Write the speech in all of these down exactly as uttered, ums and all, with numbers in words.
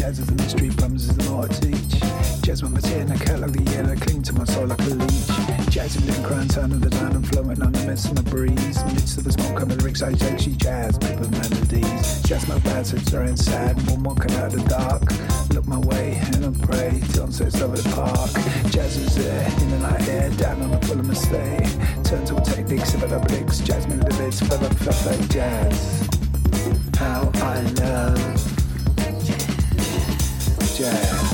Jazz is a mystery, plums is the more to teach. Jazz with my tear and I cut like the yellow, cling to my soul like a leech. Jazz in the crown, turn of the dawn, I'm flowing on the mist and the breeze. Midst of the smoke, I'm in the rigs, I take she jazz, paper melodies. Jazz my bad, so it's and sad, one walking out of the dark. Look my way and I pray, sunsets over the park. Jazz is there, in the night air, down on the full of mistake. Turn to a technique, sip it up licks, jazz me the bits, fill up, fluff like jazz. How I love jazz.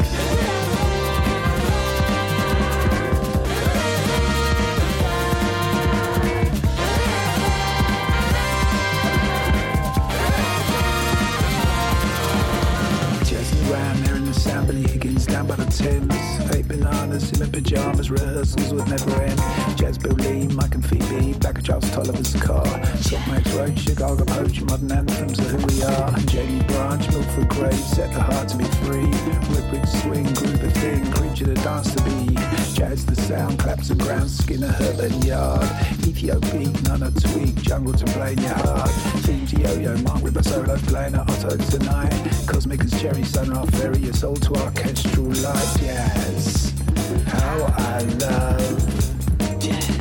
Around there in the sound, Billy Higgins down by the Thames. Eight bananas in my pajamas, rehearsals would never end. Jazz Bill Lee, Mike and Phoebe, back of Charles Tolliver's car. Sock Max Roach, Chicago Poach, modern anthems of who we are. Jamie Branch, Milford Grave, set the heart to be free. Riprid swing, group of thing, creature to dance to be. Jazz the sound, claps the ground, skin a Herbert yard. Ethiopia, none a tweak, jungle to play in your heart. Themes yo-yo, Mark Ripper solo playing at Otto tonight. Cosmic as Cherry Sunrise. Ferry your soul to orchestral light jazz. How I love jazz.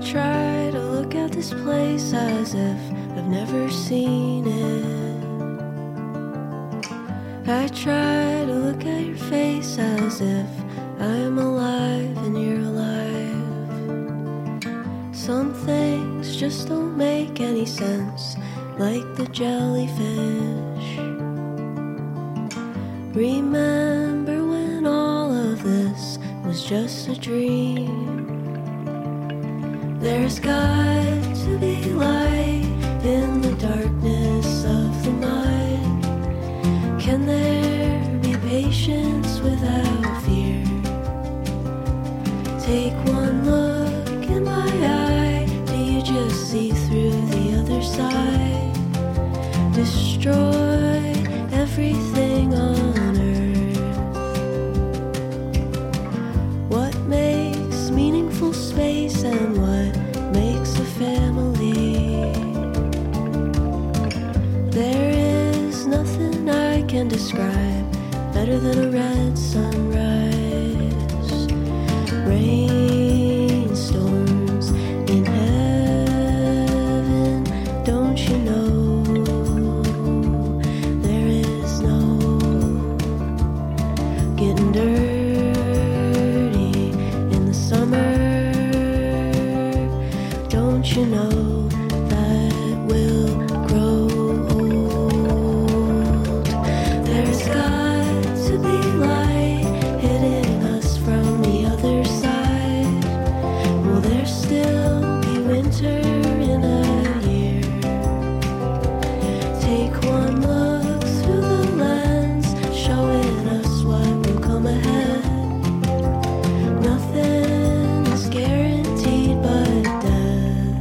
try to look at this place as if I've never seen it. I try to look at your face as if I'm alive and you're alive. Some things just don't make any sense, like the jellyfish. Remember when all of this was just a dream? There's got to be light in the darkness of the mind. Can there be patience without fear? Take one look in my eye. Do you just see through the other side? Destroy everything on earth. What makes meaningful space and what makes a family? There is nothing I can describe better than a red sunrise. Rainstorms in heaven, don't you know? There is no getting dirty in the summer. Don't you know that we'll grow old? There's got to be light hitting us from the other side. Will there still be winter in a year? Take one look through the lens, showing us what will come ahead. Nothing is guaranteed but death.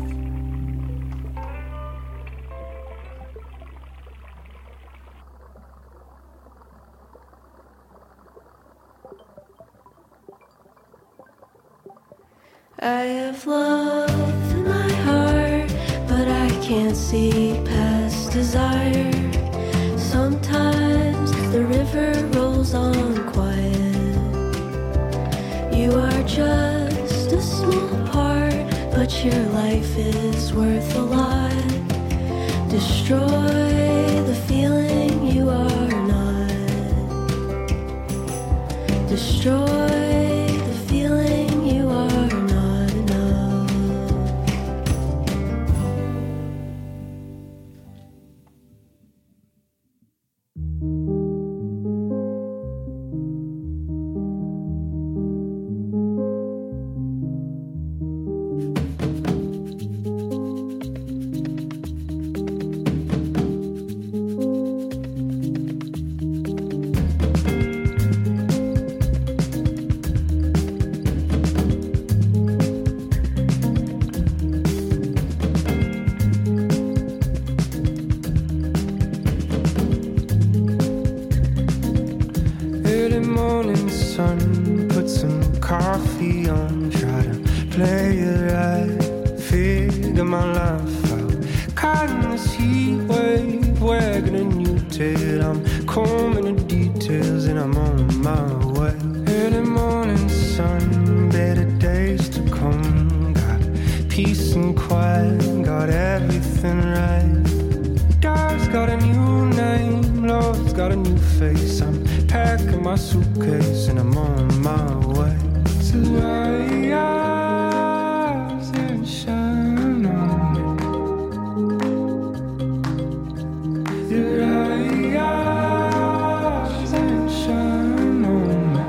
I have love in my heart, but I can't see past desire. Sometimes the river rolls on quiet. You are just a small part, but your life is worth a lot. Destroy the feeling you are not. Destroy the feeling you are not enough. Early morning sun, put some coffee on, try to play it right, figure my life out. Caught in this heat wave, wagging a new tail. I'm combing the details and I'm on my way. Early morning sun, better days to come. Got peace and quiet, got everything right. God's got a new name, Lord's got a new face. I'm packing my suitcase and I'm on my way to rise and shine on me. Your eyes and shine on me.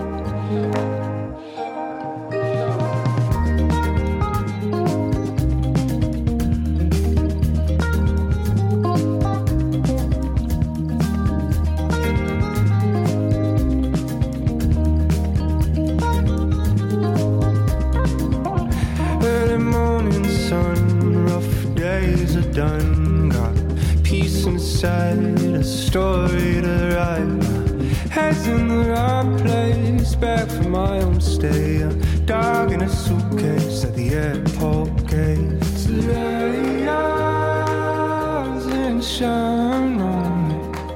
Early morning sun, rough days are done. Got peace inside, a story to write. Head's in the right place, back from my own stay. A dog in a suitcase at the airport gate. So rise and shine on me.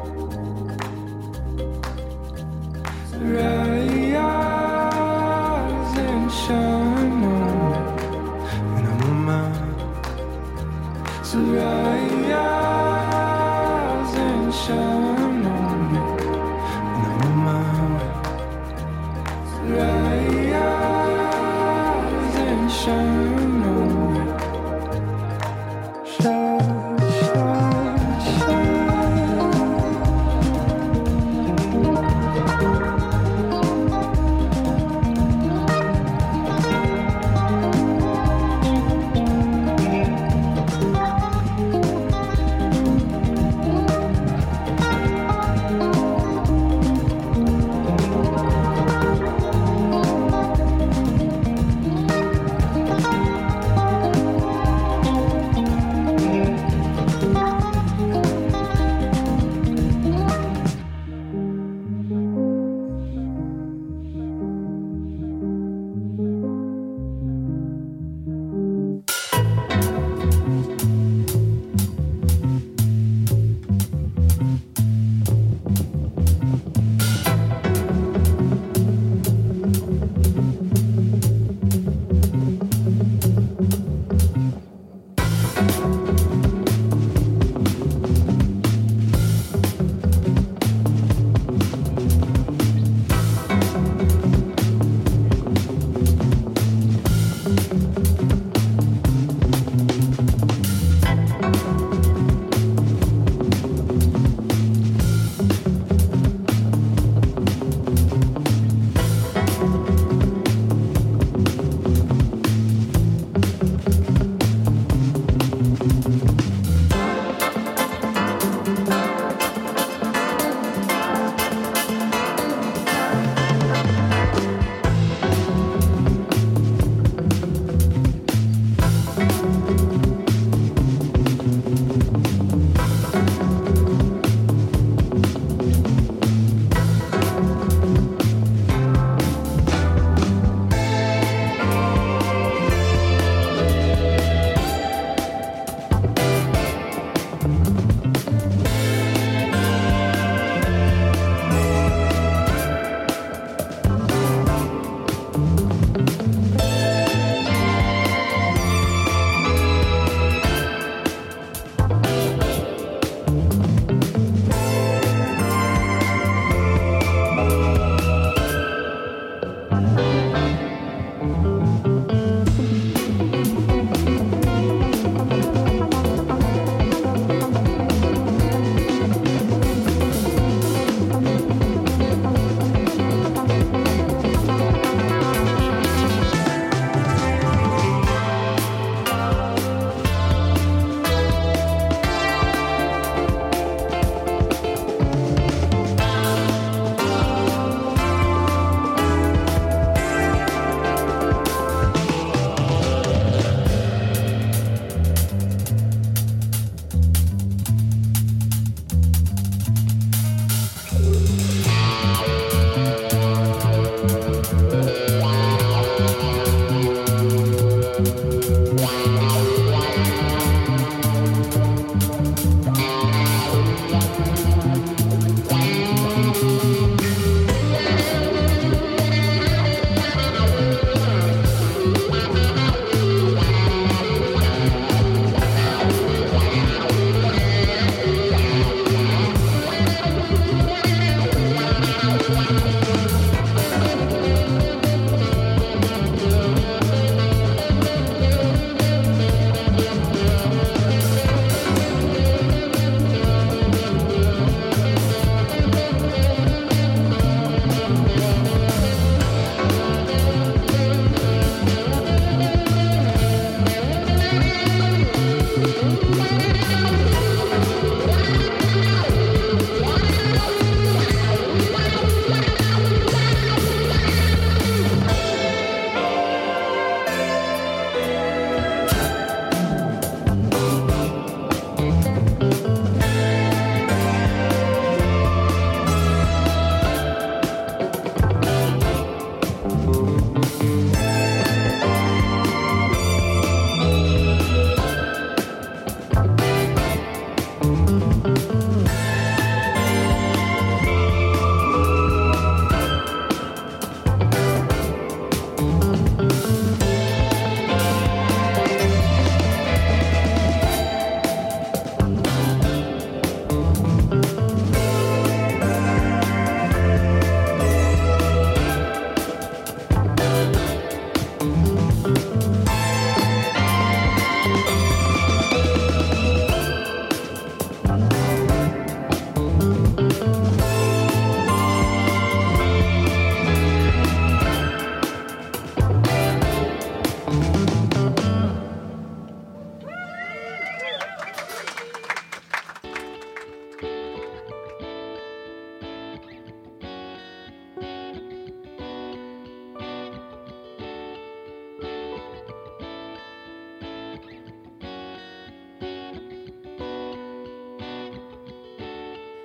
So rise and shine on me.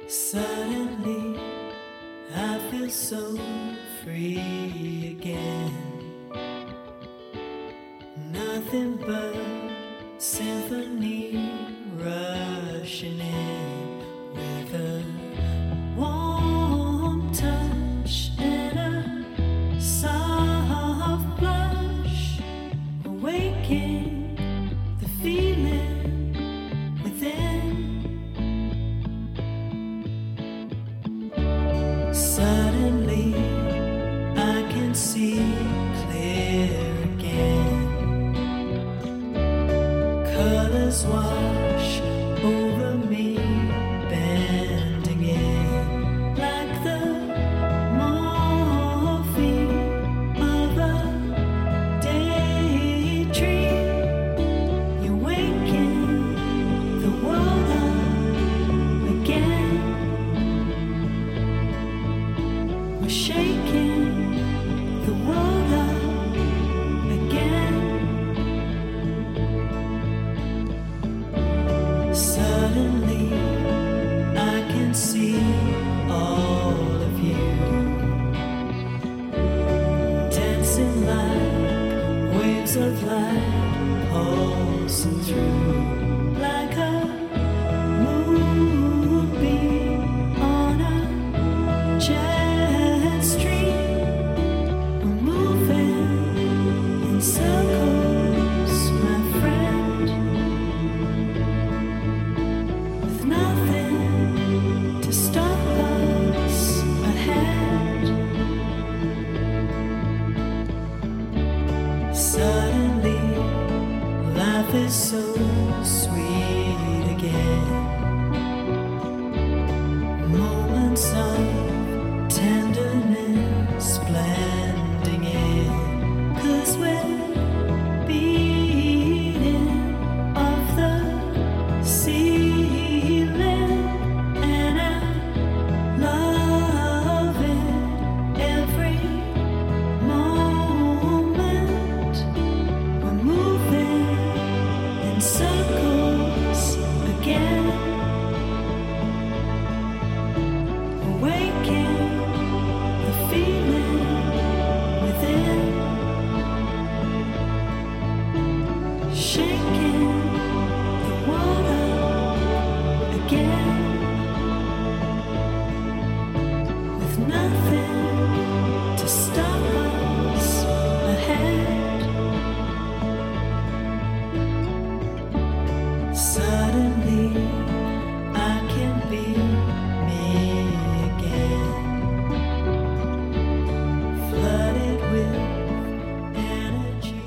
Suddenly, I feel so free again. Nothing but symphony rushing in with a warm touch and a soft blush, awaken the feeling within. Suddenly, I can see clear again. Colors wash over me, bending in like the morphine of a daydream. You waken the world up again. We're shaking the world up again. Suddenly, I can see all of you dancing like waves of light, pulsing through like a moonbeam on a jet stream. We're moving in circles, my friend, with nothing to stop us ahead. Suddenly, life is so sweet again. Moments of tenderness blending in, 'cause we're beating off the ceiling, and I love it every moment. We're moving in circles again, awaken the feeling within, shaking the world up again, with nothing to stop us ahead. Suddenly, I can be me again, flooded with energy.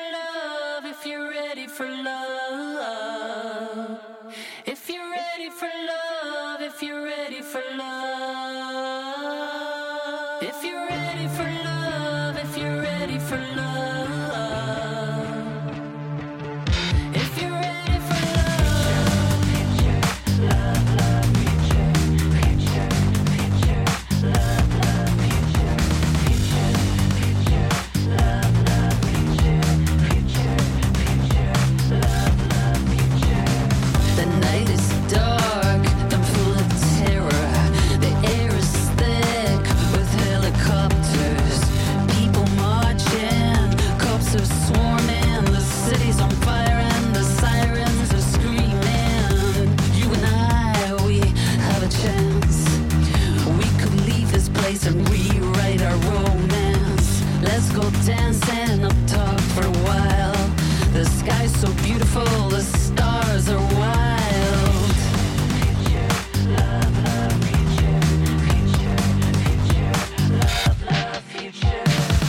love, if you're ready for love, if you're ready for love, if you're ready for love, if you're ready for love, if you're ready for love. Dancing up top for a while. The sky's so beautiful, the stars are wild. Love, love, future, future, future. Love, love, future.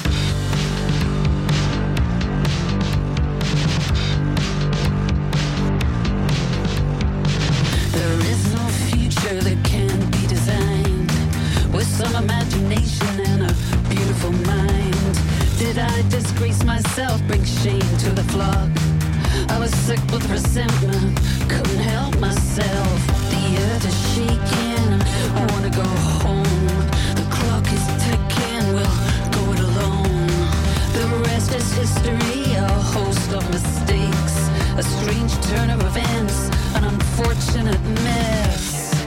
There is no future that can be designed with some imagination and a beautiful mind. Did I disgrace myself, bring shame to the flock? I was sick with resentment, couldn't help myself. The earth is shaking, I wanna go home. The clock is ticking, we'll go it alone. The rest is history, a host of mistakes, a strange turn of events, an unfortunate mess.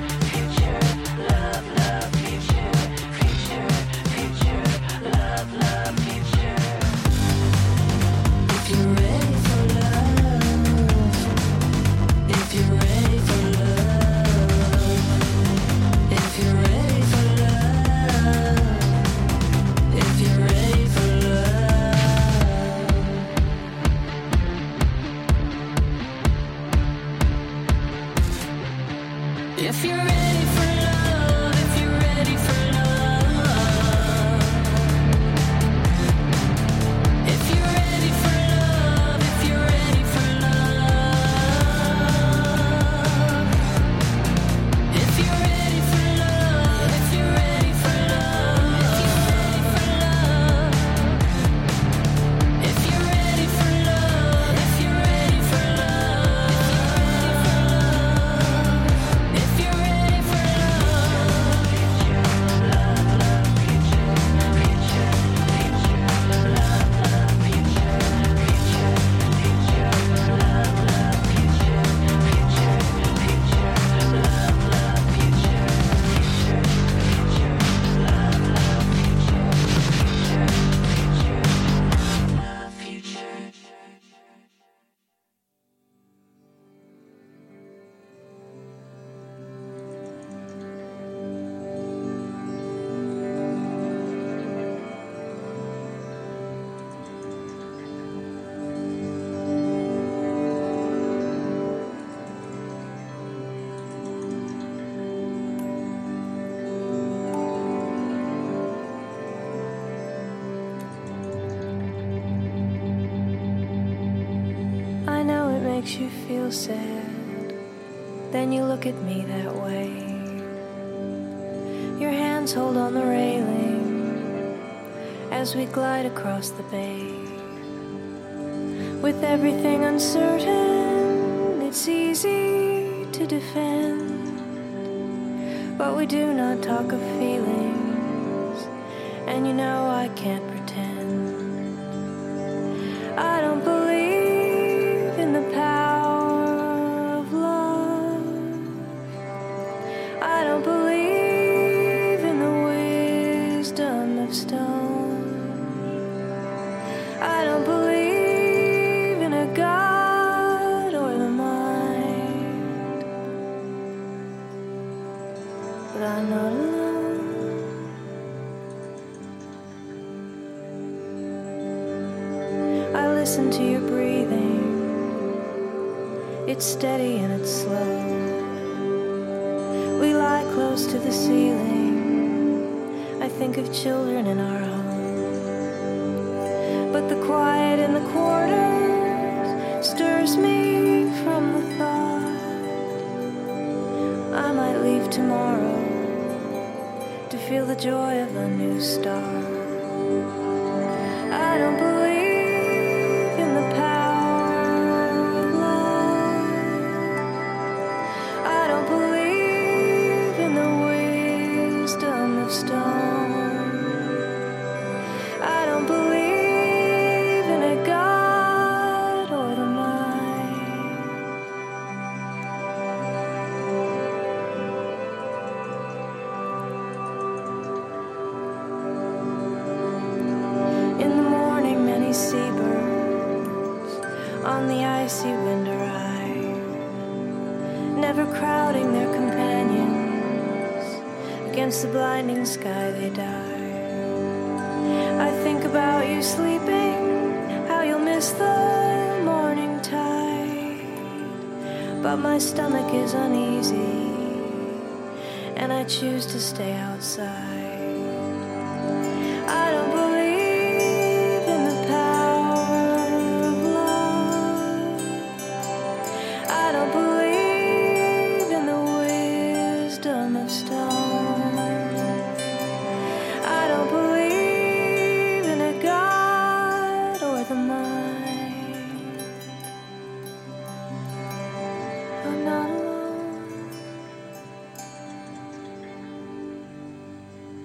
If you're ready for love, if you're ready for love, if you're ready for love, if you're ready for love, if you're ready for love, if you're ready for love, if you're ready for love, if you're ready for love, if you're ready for makes you feel sad, then you look at me that way. Your hands hold on the railing as we glide across the bay. With everything uncertain, it's easy to defend, but we do not talk of feelings, and you know I can't pretend. I don't believe in the power of love. I don't believe in the wisdom of stone. I don't believe in a God or the mind, but I'm not alone. I listen to your breathing. It's steady and it's slow. We lie close to the ceiling. I think of children in our home. but the quiet in the quarters stirs me from the thought I might leave tomorrow to feel the joy of a new start. I don't believe in the power of love. I don't believe in the wisdom of stone. I don't believe in a God or the mind. In the morning, many seabirds on the icy winter ride, never crowding their companions against the blinding sky they die. I think about you sleeping, how you'll miss the morning tide, but my stomach is uneasy and I choose to stay outside. I don't believe in the power of love. I don't believe in the wisdom of stone. I don't believe in a God or the mind. I'm not alone.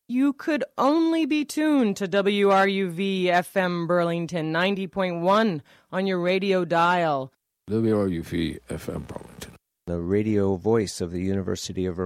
You could only be tuned to W R U V F M Burlington ninety point one on your radio dial. W R U V F M Burlington. The radio voice of the University of Vermont.